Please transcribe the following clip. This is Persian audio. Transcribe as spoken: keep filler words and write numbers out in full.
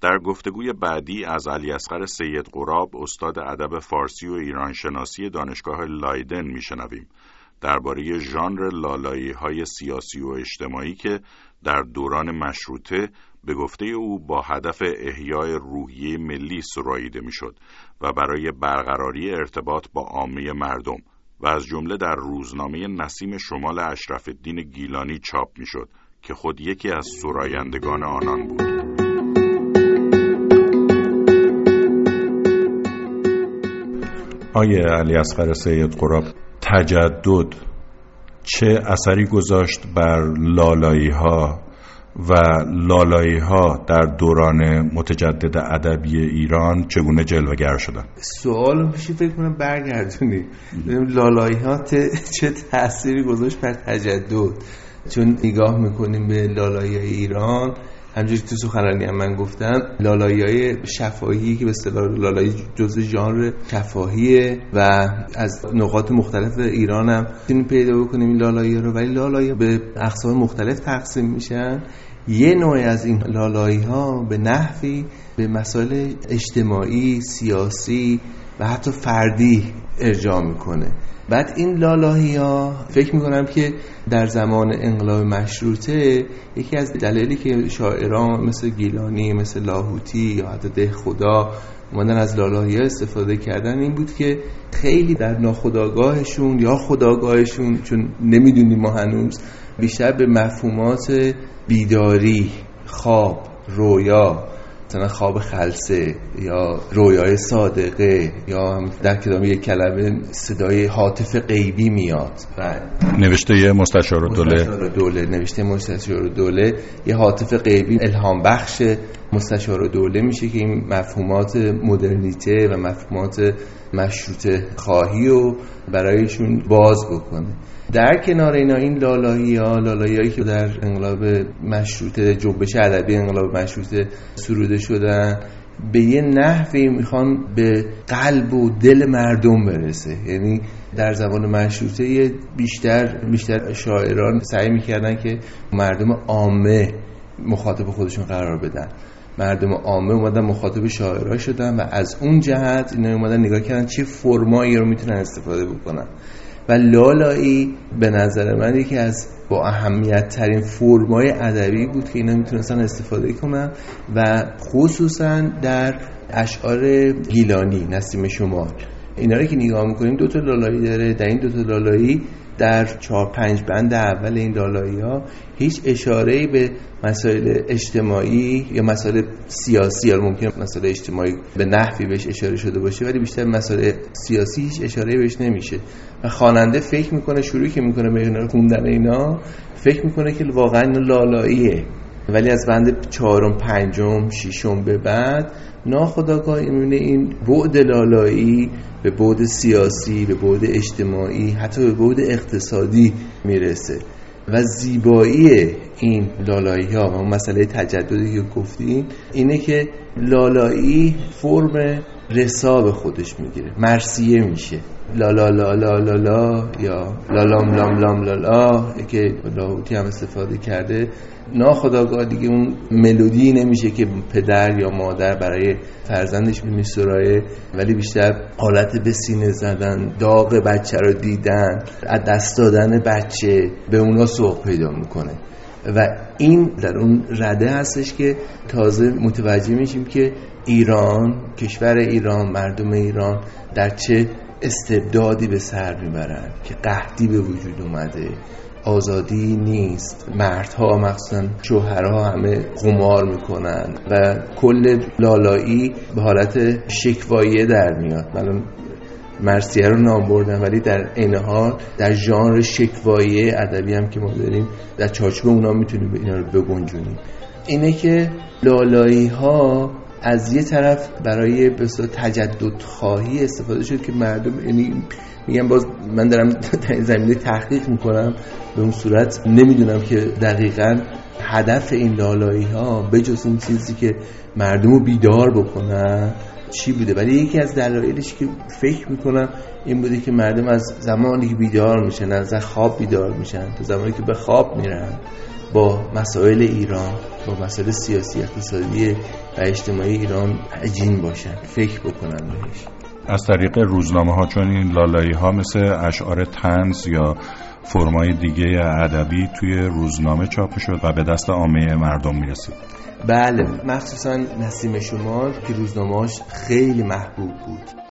در گفتگوی بعدی از علیاصغر سید قراب، استاد ادب فارسی و ایران شناسی دانشگاه لایدن میشنویم درباره ژانر لالایی‌های سیاسی و اجتماعی که در دوران مشروطه به گفته او با هدف احیای روحیه ملی سراییده میشد و برای برقراری ارتباط با عامه مردم و از جمله در روزنامه نسیم شمال اشرف الدین گیلانی چاپ میشد که خود یکی از سرایندگان آنان بود. آیه علیاصغر سید قراب، تجدد چه اثری گذاشت بر لالایی‌ها و لالایی‌ها در دوران متجدد ادبی ایران چگونه جلوه‌گر شدند؟ سوال میشه فکر کنم برگردونی لالایی‌ها چه تأثیری گذاشت بر تجدد. چون نگاه میکنیم به لالایی‌های ایران، همونجوری که تو سخنرانی هم من گفتم، لالایی‌های شفاهی که به اصطلاح لالایی جزء ژانر شفاهیه و از نقاط مختلف ایران هم میتونیم پیدا بکنیم این لالایی‌ها رو، ولی لالایی‌ها به اقسام مختلف تقسیم میشن. یه نوع از این لالایی‌ها به نحوی به مسائل اجتماعی، سیاسی و حتی فردی ارجاع میکنه. بعد این لالایی‌ها فکر میکنم که در زمان انقلاب مشروطه یکی از دلایلی که شاعران مثل گیلانی، مثل لاهوتی یا حتی دهخدا اومدن از لالایی‌ها استفاده کردن این بود که خیلی در ناخودآگاهشون یا خودآگاهشون، چون نمیدونیم ما هنوز، بیشتر به مفهومات بیداری، خواب، رویا، مثلا خواب خلسه یا رویای صادقه یا در کتاب یک کلمه صدای هاتف غیبی میاد و نوشته مستشارالدوله مستشارالدوله نوشته مستشارالدوله یه هاتف غیبی الهام بخش مستشارالدوله میشه که این مفهومات مدرنیته و مفهومات مشروطه خواهی رو برایشون باز بکنه. در کنار اینا این لالایی‌ها لالایی‌هایی که در انقلاب مشروطه، جنبش ادبی انقلاب مشروطه سروده شدن، به یه نحوی میخوان به قلب و دل مردم برسه. یعنی در زمان مشروطه بیشتر بیشتر شاعران سعی میکردن که مردم عامه مخاطب خودشون قرار بدن. مردم عامه اومدن مخاطب شاعرها شدن و از اون جهت اینا اومدن نگاه کردن چه فرمایی رو میتونن استفاده بکنن. و لالایی به نظر من یکی از با اهمیت ترین فرمای ادبی بود که اینا میتونستن استفاده کنن و خصوصا در اشعار گیلانی، نسیم شمال. اینا رو که نگاه میکنیم دو تا لالایی داره. در این دو تا لالایی در چهار پنج بند اول این لالایی‌ها هیچ اشاره‌ای به مسائل اجتماعی یا مسائل سیاسی، یا ممکنه مسائل اجتماعی به نحوی بهش اشاره شده باشه ولی بیشتر مسائل سیاسی هیچ اشاره‌ای بهش نمیشه و خواننده فکر میکنه شروعی که میکنه به اینا خوندن اینا فکر میکنه که واقعا اینا لالاییه، ولی از بند چهارم، پنجم، ششم به بعد ناخودآگاه میبینه این بعد لالایی به بعد سیاسی، به بعد اجتماعی، حتی به بعد اقتصادی میرسه و زیبایی این لالایی ها و اون مسئله تجددی که گفتیم اینه که لالایی فرم رسا به خودش میگیره، مرثیه میشه، لا لا لا لا لا لا یا لالام لام لام لالا که لاهوتی هم استفاده کرده. ناخودآگاه دیگه اون ملودی نمیشه که پدر یا مادر برای فرزندش میسرایه، ولی بیشتر حالت به سینه زدن، داغ بچه رو دیدن، از دست دادن بچه به اونا سوق پیدا میکنه و این در اون رده هستش که تازه متوجه میشیم که ایران، کشور ایران، مردم ایران در چه استبدادی به سر میبرن که قحطی به وجود اومده، آزادی نیست، مردها مخصوصا شوهرها همه قمار میکنن و کل لالایی به حالت شکواییه در میاد. من مرثیه رو نام بردم ولی در این حال در ژانر شکواییه ادبی هم که ما داریم در چارچوب اونا میتونیم اینا رو بگنجونیم. اینه که لالایی ها از یه طرف برای بسیار تجدد خواهی استفاده شد که مردم، یعنی میگم باز من دارم در زمینه تحقیق میکنم، به اون صورت نمیدونم که دقیقاً هدف این لالایی ها به جز این چیزی که مردم رو بیدار بکنن چی بوده، ولی یکی از دلایلش که فکر میکنم این بوده که مردم از زمانی که بیدار میشن، از خواب بیدار میشن تا زمانی که به خواب میرن، با مسائل ایران، با مسائل سیاسی اقتصادی و اجتماعی ایران عجین باشن، فکر بکنن بهش. از طریق روزنامه ها، چون این لالایی ها مثل اشعار طنز یا فرمای دیگه ادبی توی روزنامه چاپ شد و به دست عامه مردم میرسید. بله، مخصوصا نسیم شمال که روزنامه‌اش خیلی محبوب بود.